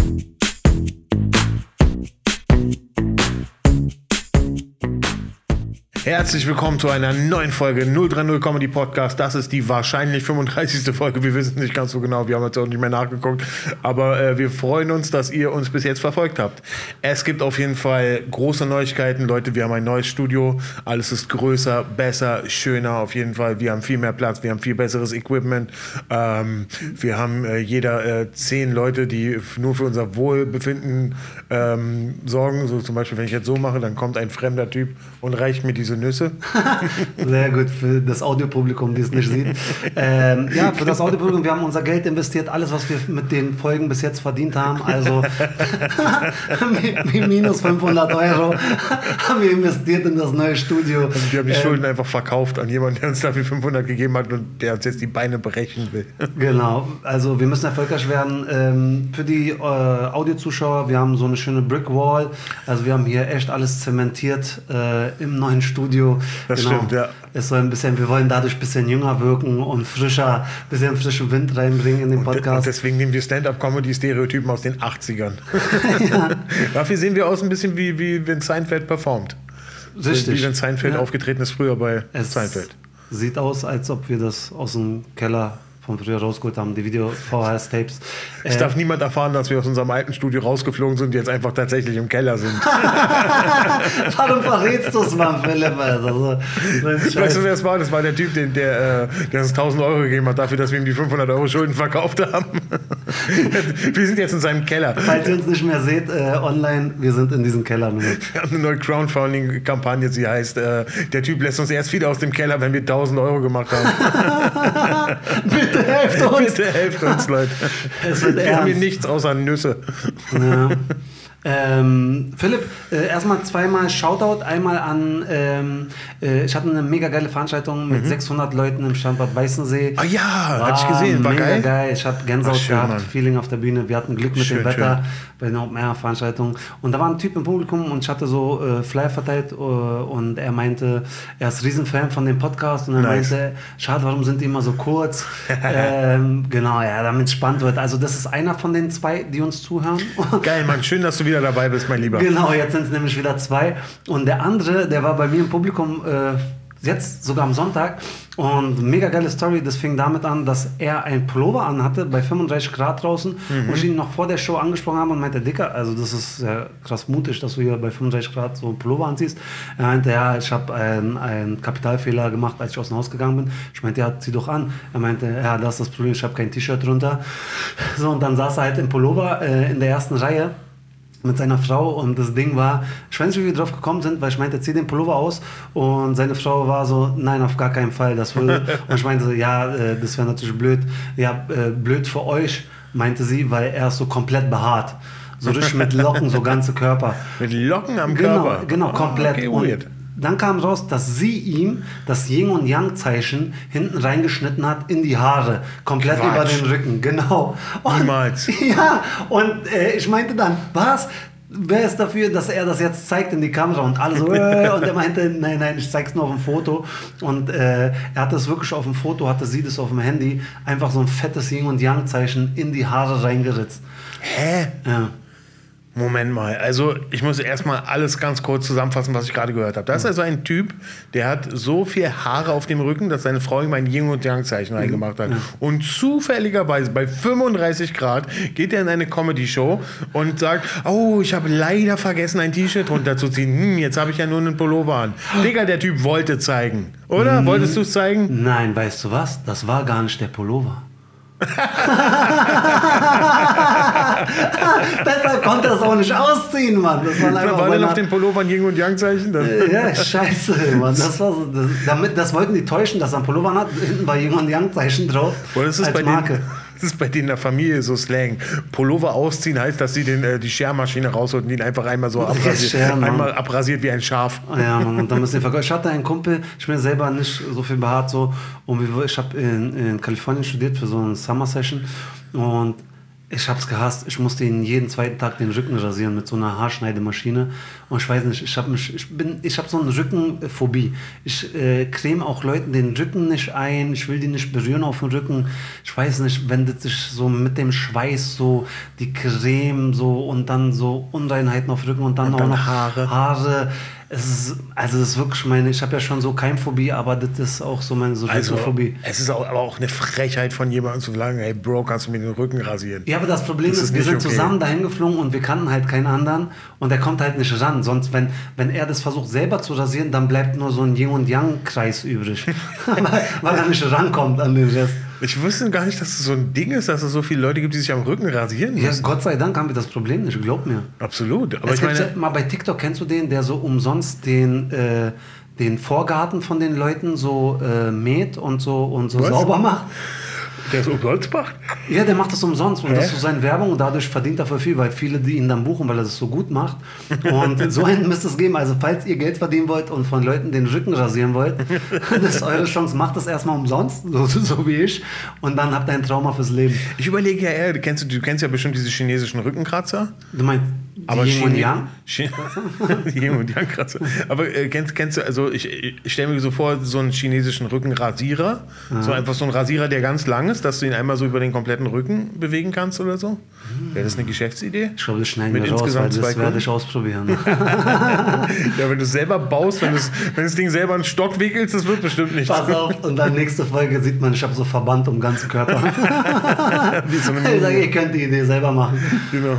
Herzlich willkommen zu einer neuen Folge 030 Comedy Podcast. Das ist die wahrscheinlich 35. Folge. Wir wissen nicht ganz so genau. Wir haben jetzt auch nicht mehr nachgeguckt. Aber wir freuen uns, dass ihr uns bis jetzt verfolgt habt. Es gibt auf jeden Fall große Neuigkeiten. Leute, wir haben ein neues Studio. Alles ist größer, besser, schöner auf jeden Fall. Wir haben viel mehr Platz. Wir haben viel besseres Equipment. Wir haben jeder 10 Leute, die nur für unser Wohlbefinden sorgen. So zum Beispiel, wenn ich jetzt so mache, dann kommt ein fremder Typ und reicht mir diese Nüsse. Sehr gut für das Audiopublikum, die es nicht sieht. Ja, für das Audiopublikum, wir haben unser Geld investiert, alles, was wir mit den Folgen bis jetzt verdient haben, also minus 500 Euro haben wir investiert in das neue Studio. Also wir haben die Schulden einfach verkauft an jemanden, der uns dafür 500 gegeben hat und der uns jetzt die Beine brechen will. Genau, also wir müssen erfolgreich werden. Für die Audiozuschauer, wir haben so eine schöne Brickwall, also wir haben hier echt alles zementiert im neuen Studio. Das stimmt, ja. Es soll ein bisschen, wir wollen dadurch ein bisschen jünger wirken und frischer, ein bisschen frischen Wind reinbringen in den Podcast. Und deswegen nehmen wir Stand-Up-Comedy-Stereotypen aus den 80ern. Ja. Dafür sehen wir aus ein bisschen wie wenn Seinfeld performt. Richtig. Wie wenn Seinfeld aufgetreten ist früher bei Seinfeld. Sieht aus, als ob wir das aus dem Keller von früher rausgeholt haben, die Video-VHS-Tapes. Es darf niemand erfahren, dass wir aus unserem alten Studio rausgeflogen sind und jetzt einfach tatsächlich im Keller sind. Warum verrätst du es mal, Philipp? Also, weißt du, wer es war? Das war der Typ, der uns 1.000 Euro gegeben hat, dafür, dass wir ihm die 500 Euro Schulden verkauft haben. Wir sind jetzt in seinem Keller. Falls ihr uns nicht mehr seht, online, wir sind in diesem Keller. Nur. Wir haben eine neue Crowdfunding-Kampagne, sie heißt, der Typ lässt uns erst wieder aus dem Keller, wenn wir 1.000 Euro gemacht haben. Bitte helft uns. Bitte helft uns, Leute. Wir haben hier nichts außer Nüsse. Ja. Philipp, erstmal zweimal Shoutout, einmal an, ich hatte eine mega geile Veranstaltung mit 600 Leuten im Standort Weißensee. Ah ja, hatte ich gesehen, war mega geil. Ich habe Gänsehaut gehabt, Mann. Feeling auf der Bühne, wir hatten Glück mit dem Wetter bei einer Open-Air-Veranstaltung und da war ein Typ im Publikum und ich hatte so Flyer verteilt und er meinte, er ist Riesenfan von dem Podcast und er meinte, schade, warum sind die immer so kurz? Genau, ja, damit es spannend wird. Also das ist einer von den 2, die uns zuhören. Geil, Mann, schön, dass du wieder dabei bist, mein Lieber. Genau, jetzt sind es nämlich wieder 2. Und der andere, der war bei mir im Publikum jetzt sogar am Sonntag. Und mega geile Story, das fing damit an, dass er ein Pullover anhatte bei 35 Grad draußen und ich ihn noch vor der Show angesprochen habe und meinte, Dicker, also das ist ja krass mutig, dass du hier bei 35 Grad so einen Pullover anziehst. Er meinte, ja, ich habe einen Kapitalfehler gemacht, als ich aus dem Haus gegangen bin. Ich meinte, ja, zieh doch an. Er meinte, ja, das ist das Problem, ich habe kein T-Shirt drunter. So, und dann saß er halt im Pullover in der ersten Reihe mit seiner Frau und das Ding war, ich weiß nicht, wie wir drauf gekommen sind, weil ich meinte, zieh den Pullover aus und seine Frau war so, nein, auf gar keinen Fall, das will, und ich meinte so, ja, das wäre natürlich blöd, ja, blöd für euch, meinte sie, weil er ist so komplett behaart, so richtig mit Locken, so ganze Körper. Mit Locken am Körper? Genau, komplett. Okay, weird. Dann kam raus, dass sie ihm das Yin- und Yang-Zeichen hinten reingeschnitten hat in die Haare. Komplett über den Rücken, genau. Und, niemals. Ja, und ich meinte dann, was? Wer ist dafür, dass er das jetzt zeigt in die Kamera? Und alle so, und er meinte, nein, ich zeig's nur auf dem Foto. Und er hat das wirklich auf dem Foto, hatte sie das auf dem Handy, einfach so ein fettes Yin- und Yang-Zeichen in die Haare reingeritzt. Hä? Ja. Moment mal, also ich muss erstmal alles ganz kurz zusammenfassen, was ich gerade gehört habe. Da ist also ein Typ, der hat so viel Haare auf dem Rücken, dass seine Frau ihm ein Yin- und Yang-Zeichen reingemacht hat. Und zufälligerweise bei 35 Grad geht er in eine Comedy-Show und sagt, oh, ich habe leider vergessen, ein T-Shirt runterzuziehen. Jetzt habe ich ja nur einen Pullover an. Digga, der Typ wollte zeigen, oder? Wolltest du es zeigen? Nein, weißt du was? Das war gar nicht der Pullover. Deshalb konnte er es auch nicht ausziehen, Mann. Das war denn auf den Pullover ein Yin- und Yang-Zeichen? Ja, scheiße, Mann. Das wollten die täuschen, dass er ein Pullover hat. Hinten war Yin- und Yang-Zeichen drauf. Das ist als Marke. Das ist bei denen in der Familie so Slang. Pullover ausziehen heißt, dass sie die Schermaschine rausholt und ihn einfach einmal so abrasiert wie ein Schaf. Ja, Mann, und dann müssen wir ich hatte einen Kumpel, ich bin selber nicht so viel behaart, so, und ich habe in Kalifornien studiert für so eine Summer Session und Ich hab's gehasst. Ich musste ihn jeden zweiten Tag den Rücken rasieren mit so einer Haarschneidemaschine. Und ich weiß nicht, ich hab so eine Rückenphobie. Ich creme auch Leuten den Rücken nicht ein. Ich will die nicht berühren auf dem Rücken. Ich weiß nicht, wenn das sich so mit dem Schweiß so die Creme so und dann so Unreinheiten auf dem Rücken und dann auch noch Haare. Das ist wirklich ich habe ja schon so Keimphobie, aber das ist auch so meine Rückenphobie. Es ist aber auch eine Frechheit von jemandem zu sagen, hey Bro, kannst du mir den Rücken rasieren? Ja, aber das Problem ist, wir sind zusammen dahin geflogen und wir kannten halt keinen anderen und der kommt halt nicht ran. Sonst, wenn er das versucht selber zu rasieren, dann bleibt nur so ein Yin- und Yang-Kreis übrig. weil er nicht rankommt an den Rest. Ich wusste gar nicht, dass es so ein Ding ist, dass es so viele Leute gibt, die sich am Rücken rasieren müssen. Ja, Gott sei Dank haben wir das Problem nicht, glaub mir. Absolut. Aber es gibt mal bei TikTok, kennst du den, der so umsonst den Vorgarten von den Leuten so mäht und so sauber macht? Der es umsonst macht? Ja, der macht das umsonst und das ist so seine Werbung und dadurch verdient er voll viel, weil viele die ihn dann buchen, weil er das so gut macht. Und so einen müsst es geben. Also falls ihr Geld verdienen wollt und von Leuten den Rücken rasieren wollt, das ist eure Chance. Macht das erstmal umsonst, so wie ich, und dann habt ihr ein Trauma fürs Leben. Ich überlege ja eher, du kennst ja bestimmt diese chinesischen Rückenkratzer. Du meinst Yin und Yang? Yin und Yang Kratzer. Aber kennst du, also ich stelle mir so vor, so einen chinesischen Rückenrasierer, so einfach so ein Rasierer, der ganz lang ist, dass du ihn einmal so über den kompletten Rücken bewegen kannst oder so? Wäre das eine Geschäftsidee? Ich glaube, das schneiden wir raus, weil das werde ich ausprobieren. Ja, wenn du es selber baust, wenn du das Ding selber einen Stock wickelst, das wird bestimmt nicht. Pass auf, und dann nächste Folge sieht man, ich habe so Verband um den ganzen Körper. Wie so eine ich sage, ihr könnt die Idee selber machen. Genau.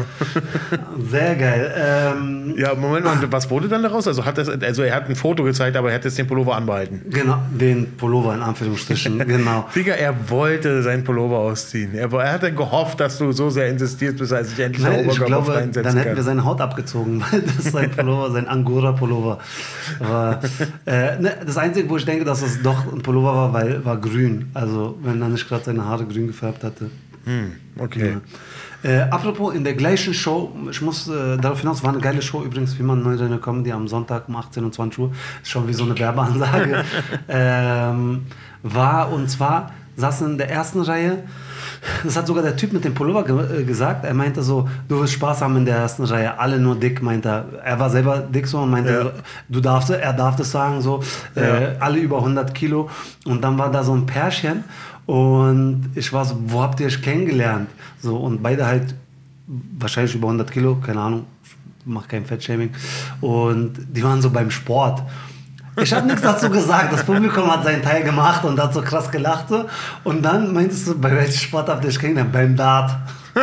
Sehr geil. Ja, Moment mal, was wurde dann daraus? Also er hat ein Foto gezeigt, aber er hat jetzt den Pullover anbehalten. Genau, den Pullover in Anführungsstrichen, genau. Digga, er wollte seinen Pullover ausziehen. Er hatte gehofft, dass du so sehr insistierst, bis er sich endlich Nein, ich glaube, reinsetzen dann hätten kann. wir seine Haut abgezogen, weil das ist sein Pullover, sein Angora-Pullover. Aber das Einzige, wo ich denke, dass es doch ein Pullover war grün. Also wenn er nicht gerade seine Haare grün gefärbt hatte. Okay. Ja. Apropos, in der gleichen Show, ich muss darauf hinaus, war eine geile Show übrigens, wie man neu Comedy am Sonntag um 18 und 20 Uhr, ist schon wie so eine Werbeansage, und zwar saßen in der ersten Reihe, das hat sogar der Typ mit dem Pullover gesagt, er meinte so, du wirst Spaß haben in der ersten Reihe, alle nur dick, meinte er. Er war selber dick so und meinte, er darf das sagen, so, alle über 100 Kilo. Und dann war da so ein Pärchen und ich war so, wo habt ihr euch kennengelernt? So, und beide halt wahrscheinlich über 100 Kilo, keine Ahnung, mach kein Fettshaming. Und die waren so beim Sport. Ich habe nichts dazu gesagt. Das Publikum hat seinen Teil gemacht und hat so krass gelacht. So. Und dann meintest du, bei welchem Sport habt ihr euch kennengelernt? Beim Dart.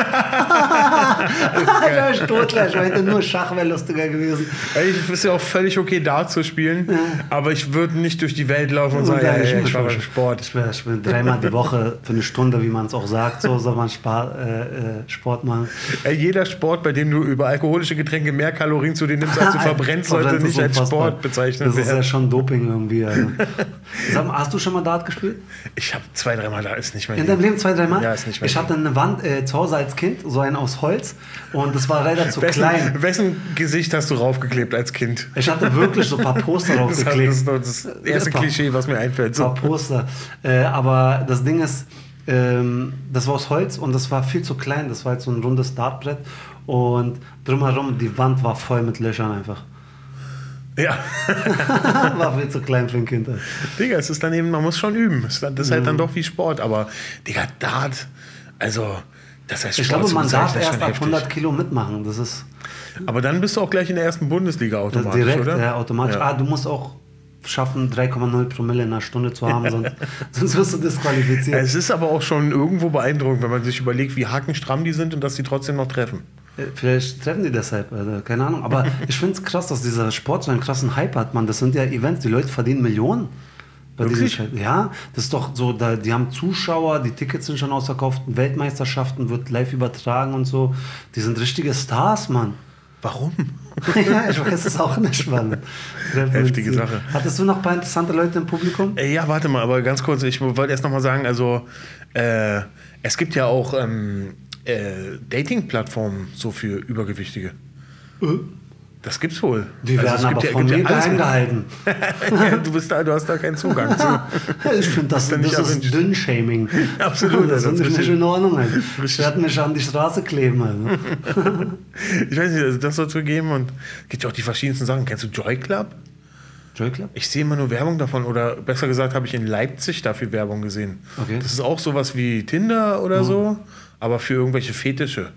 Ich totgleich. Ich meinte, nur Schach wäre lustiger gewesen. Ich ist ja auch völlig okay, Dart zu spielen, aber ich würde nicht durch die Welt laufen und sagen, ich war beim Sport. Ich bin dreimal die Woche für eine Stunde, wie man es auch sagt, so soll man Sport machen. Jeder Sport, bei dem du über alkoholische Getränke mehr Kalorien zu dir nimmst, als du verbrennst, sollte nicht als Sport bezeichnet werden. Das ist ja schon Doping irgendwie. Also. Hast du schon mal Dart gespielt? Ich habe 2-3 Mal, da ist nicht mehr. In deinem Leben 2-3 Mal? Ja, ist nicht mehr. Ich hatte eine Wand zu Hause als Kind, so einen aus Holz, und das war leider zu klein. Wessen Gesicht hast du raufgeklebt als Kind? Ich hatte wirklich so ein paar Poster draufgeklebt. Das ist das erste Klischee, was mir einfällt. Ein paar Poster. Aber das Ding ist, das war aus Holz und das war viel zu klein. Das war jetzt so ein rundes Dartbrett und drumherum, die Wand war voll mit Löchern einfach. Ja. War viel zu klein für ein Kind. Digga, es ist dann eben, man muss schon üben. Das ist halt dann doch wie Sport. Aber, Digga, Dart, also, das heißt Sport. Ich glaube, man darf erst ab 100 Kilo mitmachen. Das ist. Aber dann bist du auch gleich in der ersten Bundesliga automatisch, direkt, oder? Ja, automatisch. Ja. Du musst auch schaffen, 3,0 Promille in einer Stunde zu haben, sonst wirst du disqualifiziert. Es ist aber auch schon irgendwo beeindruckend, wenn man sich überlegt, wie hakenstramm die sind und dass die trotzdem noch treffen. Vielleicht treffen die deshalb, keine Ahnung. Aber ich finde es krass, dass dieser Sport so einen krassen Hype hat, man. Das sind ja Events, die Leute verdienen Millionen. Ja, das ist doch so, die haben Zuschauer, die Tickets sind schon ausverkauft, Weltmeisterschaften wird live übertragen und so. Die sind richtige Stars, Mann. Warum? Ja, ich weiß es auch nicht, Mann. Heftige Sache. Hattest du noch ein paar interessante Leute im Publikum? Ja, warte mal, aber ganz kurz, ich wollte erst noch mal sagen, also es gibt ja auch Dating-Plattformen so für Übergewichtige. Das gibt's wohl. Die werden aber von mir geheim gehalten. Du hast da keinen Zugang zu. Ich finde, das ist Dünnshaming. Absolut. Das ist nicht in Ordnung. Ich werde mich an die Straße kleben. Also. Ich weiß nicht, also das soll es so geben. Und es gibt ja auch die verschiedensten Sachen. Kennst du Joy Club? Joy Club? Ich sehe immer nur Werbung davon. Oder besser gesagt, habe ich in Leipzig dafür Werbung gesehen. Okay. Das ist auch sowas wie Tinder oder so, aber für irgendwelche Fetische.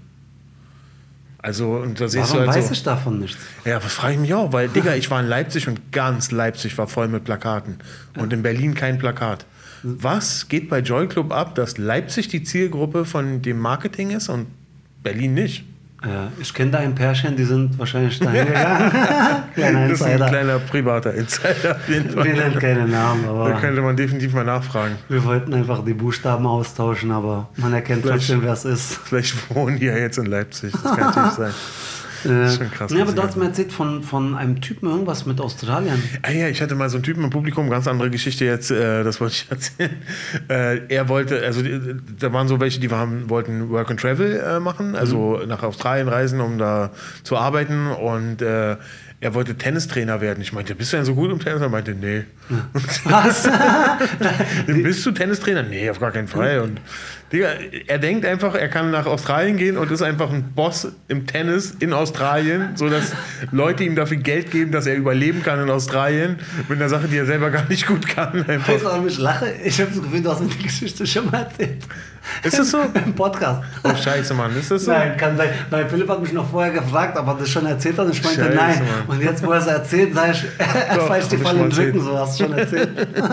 Also, und da siehst Warum du halt weiß ich davon nichts? Ja, das frage ich mich auch, weil, Digga, ich war in Leipzig und ganz Leipzig war voll mit Plakaten. Und in Berlin kein Plakat. Was geht bei Joy Club ab, dass Leipzig die Zielgruppe von dem Marketing ist und Berlin nicht? Ja, ich kenne da ein Pärchen, die sind wahrscheinlich dahin gegangen. Kleiner Das ist Insider. ein kleiner privater Insider auf jeden Fall. Wir nennen keine Namen, Da aber könnte man definitiv mal nachfragen. wir wollten einfach die Buchstaben austauschen, aber man erkennt trotzdem, wer es ist. Vielleicht wohnen die ja jetzt in Leipzig, das kann natürlich sein. Das ist schon krass. Ja, aber du hast mir erzählt von einem Typen irgendwas mit Australien. Ah ja, ich hatte mal so einen Typen im Publikum, ganz andere Geschichte jetzt, das wollte ich erzählen. Er wollte, also da waren so welche, die wollten Work and Travel machen, also nach Australien reisen, um da zu arbeiten, und er wollte Tennistrainer werden. Ich meinte, bist du denn so gut im Tennis? Er meinte, nee. Was? Bist du Tennistrainer? Nee, auf gar keinen Fall. Und Digga, er denkt einfach, er kann nach Australien gehen und ist einfach ein Boss im Tennis in Australien, sodass Leute ihm dafür Geld geben, dass er überleben kann in Australien mit einer Sache, die er selber gar nicht gut kann. Einfach. Weißt du, warum ich lache? Ich habe das Gefühl, du hast mir die Geschichte schon mal erzählt. Ist das so? Im Podcast. Oh, scheiße, Mann. Ist das so? Nein, kann sein. Weil Philipp hat mich noch vorher gefragt, ob er das schon erzählt hat. Und ich meinte, Scheiße, nein. Mann. Und jetzt, wo er es erzählt, sage ich, er falscht die hab ich voll schon in den Rücken. erzählt. So hast du schon erzählt.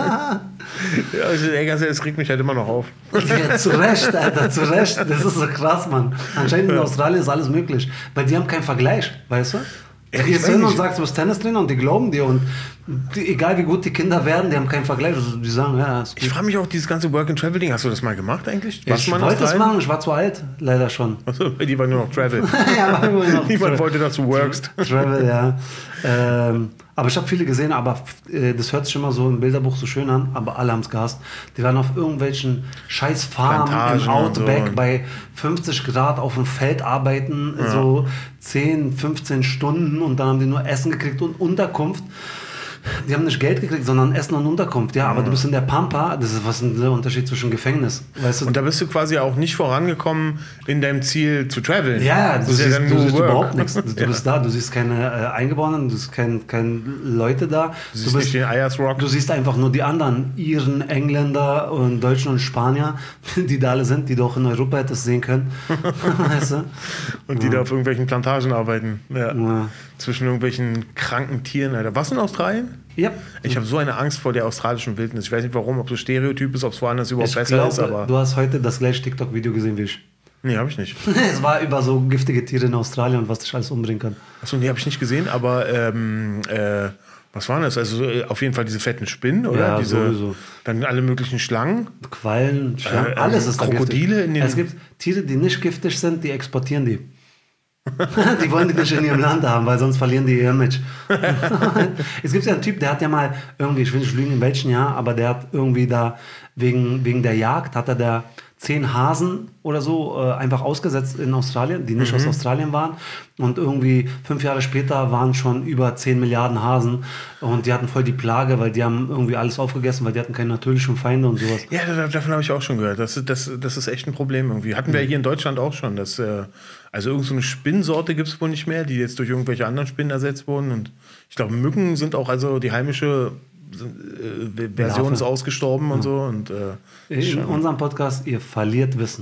Ja, ey, ganz ehrlich, es regt mich halt immer noch auf. Ja, zu Recht, Alter, zu Recht. Das ist so krass, Mann. Anscheinend in Australien ist alles möglich. Weil die haben keinen Vergleich, weißt du? Ja, Du ich gehst weiß hin und nicht. sagst, du bist Tennistrainer, und die glauben dir. Und egal wie gut die Kinder werden, die haben keinen Vergleich. Also die sagen, ja, ist gut. Ich frage mich auch, dieses ganze Work-and-Travel-Ding, hast du das mal gemacht eigentlich? Ich wollte es machen, ich war zu alt, leider schon. Achso, die war nur noch Travel. Ja, war immer noch Niemand wollte, dass du workst. Travel, ja. Aber ich habe viele gesehen, aber das hört sich immer so im Bilderbuch so schön an, aber alle haben es gehasst. Die waren auf irgendwelchen scheiß Farmen Plantagen im und so. Outback bei 50 Grad auf dem Feld arbeiten, so 10, 15 Stunden, und dann haben die nur Essen gekriegt und Unterkunft. Die haben nicht Geld gekriegt, sondern Essen und Unterkunft. Ja, aber du bist in der Pampa, das ist was der Unterschied zwischen Gefängnis. Weißt du? Und da bist du quasi auch nicht vorangekommen in deinem Ziel zu traveln. Ja, du siehst, dann du nur siehst Work. überhaupt nichts. Du bist da, du siehst keine Eingeborenen, du siehst keine Leute da. Du siehst nicht den Ayers Rock. Du siehst einfach nur die anderen Iren, Engländer und Deutschen und Spanier, die da alle sind, die du auch in Europa hättest sehen können. Weißt du? Und die da auf irgendwelchen Plantagen arbeiten. Ja. Ja. Zwischen irgendwelchen kranken Tieren, Alter. Was in Australien? Ja. Ich habe so eine Angst vor der australischen Wildnis. Ich weiß nicht warum, ob so Stereotyp ist, ob es woanders überhaupt Ich besser glaube, ist, aber. du hast heute das gleiche TikTok-Video gesehen wie ich. Nee, habe ich nicht. Es war über so giftige Tiere in Australien und was dich alles umbringen kann. Achso, nee, habe ich nicht gesehen, aber was waren das? Also auf jeden Fall diese fetten Spinnen, oder? Ja, diese, sowieso. Dann alle möglichen Schlangen. Quallen, Schlangen, alles ist da Krokodile giftig. in den- Es gibt Tiere, die nicht giftig sind, die exportieren die. Die wollen die nicht in ihrem Land haben, weil sonst verlieren die ihr Image. Es gibt ja einen Typ, der hat ja mal irgendwie, ich will nicht lügen in welchem Jahr, aber der hat irgendwie da wegen der Jagd, hat er da 10 Hasen oder so einfach ausgesetzt in Australien, die nicht aus Australien waren. Und irgendwie 5 Jahre später waren schon über 10 Milliarden Hasen. Und die hatten voll die Plage, weil die haben irgendwie alles aufgegessen, weil die hatten keine natürlichen Feinde und sowas. Ja, davon habe ich auch schon gehört. Das ist echt ein Problem irgendwie. Hatten wir hier in Deutschland auch schon. Dass, also irgend so eine Spinnensorte gibt es wohl nicht mehr, die jetzt durch irgendwelche anderen Spinnen ersetzt wurden. Und ich glaube, Mücken sind auch, also die heimische Version Larve. ist ausgestorben und so. Und, In unserem Podcast, ihr verliert Wissen.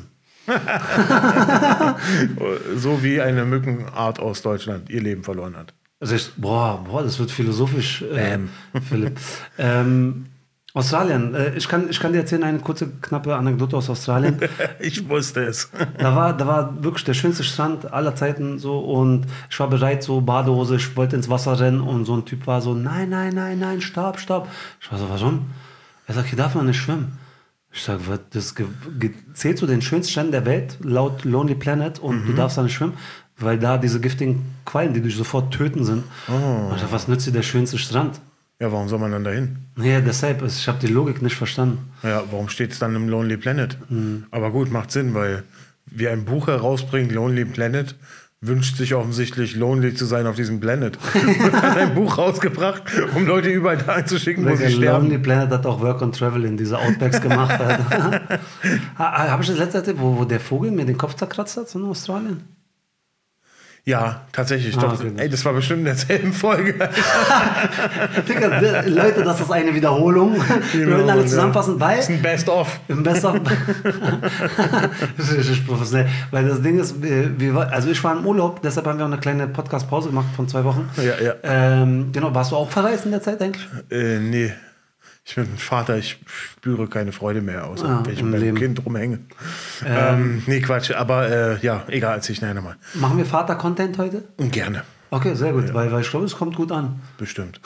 so wie eine Mückenart aus Deutschland ihr Leben verloren hat. Boah, das wird philosophisch, Philipp. Australien, ich kann dir erzählen, eine kurze, knappe Anekdote aus Australien. Ich wusste es. Da war wirklich der schönste Strand aller Zeiten so, und ich war bereit, so Badehose, ich wollte ins Wasser rennen, und so ein Typ war so, nein, stopp. Ich war so, warum? Er sagt, hier darf man nicht schwimmen. Ich sage, das zählt zu den schönsten Stränden der Welt, laut Lonely Planet, und du darfst da nicht schwimmen, weil da diese giftigen Quallen, die dich sofort töten, sind. Und ich sag, was nützt dir der schönste Strand? Ja, warum soll man dann dahin? Ja, deshalb, ich habe die Logik nicht verstanden. Ja, warum steht es dann im Lonely Planet? Aber gut, macht Sinn, weil wer ein Buch herausbringt, Lonely Planet, wünscht sich offensichtlich lonely zu sein auf diesem Planet. Hat ein Buch rausgebracht, um Leute überall da einzuschicken, wo sie sterben. Lonely Planet hat auch Work and Travel in diese Outbacks gemacht. Habe ich das letzte erzählt, wo der Vogel mir den Kopf zerkratzt hat in Australien? Ja, tatsächlich. Doch. Okay. Ey, das war bestimmt in derselben Folge. Digga, Leute, das ist eine Wiederholung. Wir wollen alle zusammenfassen, weil... Das ist ein Best-of. Im Best-of. Das ist richtig professionell. Weil das Ding ist, also ich war im Urlaub, deshalb haben wir auch eine kleine Podcast-Pause gemacht von 2 Wochen. Ja. Genau, warst du auch verreist in der Zeit eigentlich? Nee. Ich bin ein Vater, ich spüre keine Freude mehr, außer wenn ich mit meinem Kind rumhänge. Nee, Quatsch, aber ja, egal, erzähl ich nachher nochmal. Machen wir Vater-Content heute? Gerne. Okay, sehr gut, weil ich glaube, es kommt gut an. Bestimmt.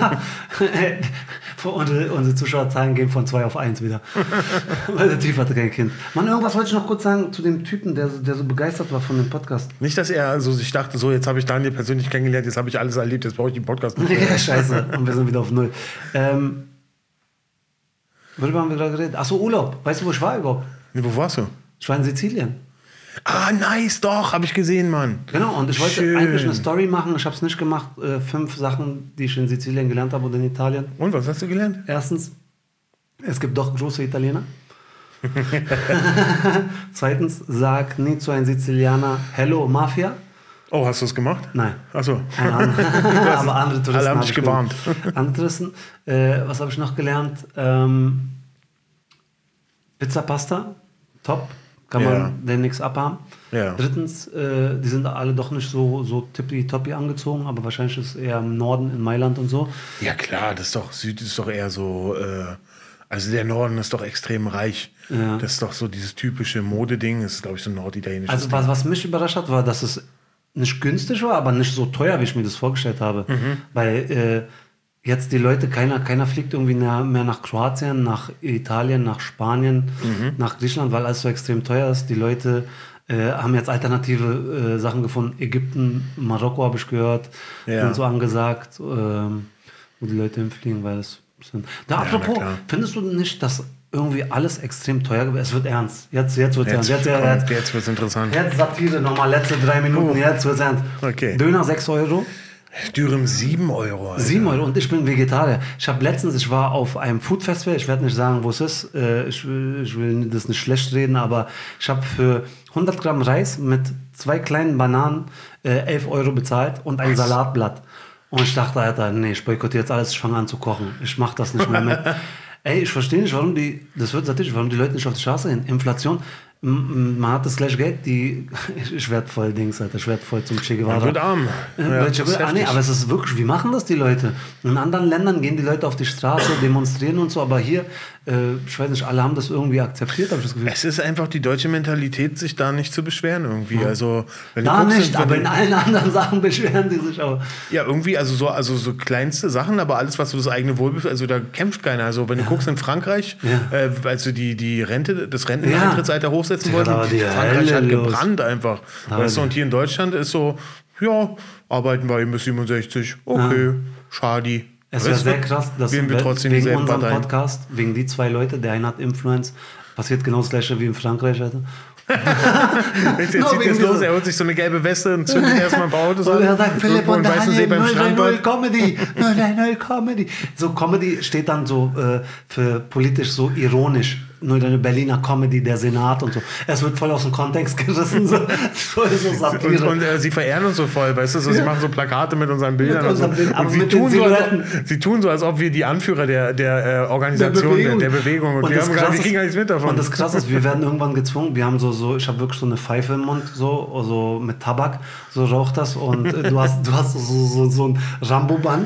Unsere Zuschauerzahlen gehen von 2 auf 1 wieder. Weil der Typ hatte kein Kind. Mann, irgendwas wollte ich noch kurz sagen zu dem Typen, der so begeistert war von dem Podcast. Nicht, dass er sich dachte, so, jetzt habe ich Daniel persönlich kennengelernt, jetzt habe ich alles erlebt, jetzt brauche ich den Podcast nicht mehr. Ja, scheiße, und wir sind wieder auf 0. Worüber haben wir gerade geredet? Achso, Urlaub. Weißt du, wo ich war überhaupt? Nee, wo warst du? Ich war in Sizilien. Ah, nice, doch, habe ich gesehen, Mann. Genau, und ich wollte eigentlich eine Story machen, ich habe es nicht gemacht. 5 Sachen, die ich in Sizilien gelernt habe oder in Italien. Und, was hast du gelernt? Erstens, es gibt doch große Italiener. Zweitens, sag nie zu einem Sizilianer Hello Mafia. Oh, hast du es gemacht? Nein. Achso. Aber andere Touristen alle haben dich gewarnt. Andere Touristen. Was habe ich noch gelernt? Pizza, Pasta, top. Kann man denn nichts abhaben. Ja. Drittens, die sind alle doch nicht so tippitoppi angezogen, aber wahrscheinlich ist es eher im Norden, in Mailand und so. Ja klar, Süd ist doch eher so, also der Norden ist doch extrem reich. Ja. Das ist doch so dieses typische Modeding, das ist glaube ich so ein norditalienisches Also was mich überrascht hat, war, dass es nicht günstig war, aber nicht so teuer, wie ich mir das vorgestellt habe. Weil jetzt die Leute, keiner fliegt irgendwie mehr nach Kroatien, nach Italien, nach Spanien, nach Griechenland, weil alles so extrem teuer ist. Die Leute haben jetzt alternative Sachen gefunden. Ägypten, Marokko habe ich gehört, sind so angesagt, wo die Leute hinfliegen, weil es sind. Apropos, findest du nicht, dass irgendwie alles extrem teuer gewesen? Es wird ernst. Jetzt wird es ernst. Jetzt wird es interessant. Jetzt Satire, nochmal letzte 3 Minuten, jetzt wird es ernst. Okay. Döner 6 Euro. Dürüm 7 Euro. Alter. 7 Euro und ich bin Vegetarier. Ich war auf einem Food Festival, ich werde nicht sagen, wo es ist. Ich will das nicht schlecht reden, aber ich habe für 100 Gramm Reis mit 2 kleinen Bananen 11 Euro bezahlt und ein Salatblatt. Und ich dachte, Alter, nee, ich boykottiere jetzt alles, ich fange an zu kochen. Ich mache das nicht mehr mit. Ey, ich verstehe nicht, warum die Leute nicht auf die Straße gehen. Inflation, man hat das gleiche Geld, ich werde voll Alter, ich werde voll zum Che Guevara. Man wird arm. Nee, aber es ist wirklich, wie machen das die Leute? In anderen Ländern gehen die Leute auf die Straße, demonstrieren und so, aber hier, ich weiß nicht, alle haben das irgendwie akzeptiert, habe ich das Gefühl. Es ist einfach die deutsche Mentalität, sich da nicht zu beschweren irgendwie. Ja. Also, wenn da nicht, aber in allen anderen Sachen beschweren die sich auch. Ja, irgendwie, also so kleinste Sachen, aber alles, was so das eigene Wohlbefinden, also da kämpft keiner. Also wenn du guckst in Frankreich, als sie die Rente, das Renteneintrittsalter hochsetzen wollten, Frankreich hat gebrannt einfach. Weißt du, und hier in Deutschland ist so, ja, arbeiten wir bis 67, okay, schade. Es wäre sehr krass, dass wir trotzdem wegen unserem Podcast, wegen die 2 Leute, der eine hat Influence, passiert genau das gleiche wie in Frankreich, Alter. Jetzt zieht jetzt los, er holt sich so eine gelbe Weste und zündet erstmal ein paar Autos an. Und er sagt, Philipp und Daniel, 030 Comedy, 030 Comedy. So, Comedy steht dann so für politisch so ironisch. Nur eine Berliner Comedy, der Senat und so. Es wird voll aus dem Kontext gerissen. So Satire. Und sie verehren uns so voll, weißt du? So, sie machen so Plakate mit unseren Bildern. Und sie tun so, als ob wir die Anführer der Organisation, der Bewegung. Und wir kriegen gar nichts mit davon. Und das Krasse ist, wir werden irgendwann gezwungen. Wir haben ich habe wirklich so eine Pfeife im Mund, so mit Tabak, so raucht das. Und du hast so ein Rambo-Band.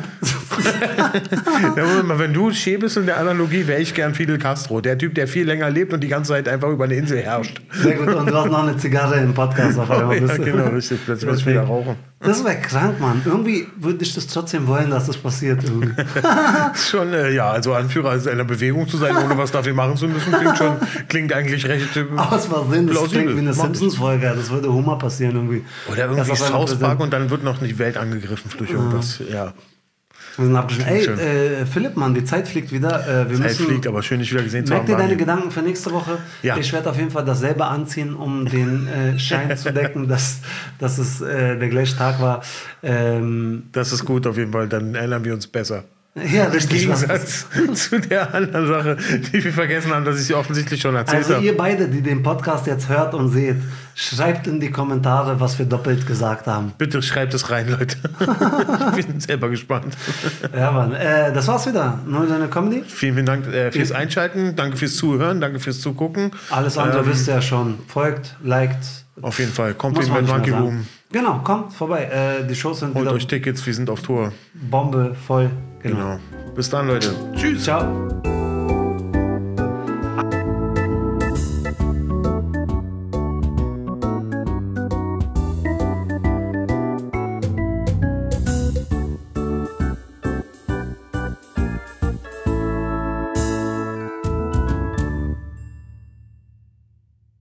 Ja, wenn du Che bist in der Analogie, wäre ich gern Fidel Castro. Der Typ, der viel länger lebt und die ganze Zeit einfach über eine Insel herrscht. Sehr gut, und du hast noch eine Zigarre im Podcast. Auf einmal. Ja, genau, richtig. Plötzlich muss ich wieder rauchen. Das wäre krank, Mann. Irgendwie würde ich das trotzdem wollen, dass das passiert. Schon, also Anführer einer Bewegung zu sein, ohne was dafür machen zu müssen, klingt eigentlich recht aus Versehen, das klingt wie eine Simpsons-Folge. Das würde Humor passieren irgendwie. Oder irgendwie South Park und dann wird noch die Welt angegriffen durch irgendwas, ja. Wir sind abgeschlossen. Ey, Philipp, Mann, die Zeit fliegt wieder. Zeit fliegt, aber schön, dich wieder gesehen zu haben. Merk dir deine Gedanken für nächste Woche. Ja. Ich werde auf jeden Fall dasselbe anziehen, um den Schein zu decken, dass es der gleiche Tag war. Das ist gut auf jeden Fall, dann erinnern wir uns besser. Ja, Im richtig. Gegensatz zu der anderen Sache, die wir vergessen haben, dass ich sie offensichtlich schon erzählt habe. Also ihr beide, die den Podcast jetzt hört und seht, schreibt in die Kommentare, was wir doppelt gesagt haben. Bitte schreibt es rein, Leute. Wir sind selber gespannt. Ja, Mann. Das war's wieder. Nur deine Comedy. Vielen Dank fürs Einschalten. Danke fürs Zuhören. Danke fürs Zugucken. Alles andere wisst ihr ja schon. Folgt, liked. Auf jeden Fall. Kommt Muss in man mit nicht Monkey mehr sagen. Room. Genau, kommt vorbei. Die Shows sind Holt wieder euch Tickets. Wir sind auf Tour. Bombe voll. Genau. Bis dann, Leute. Tschüss. Ciao.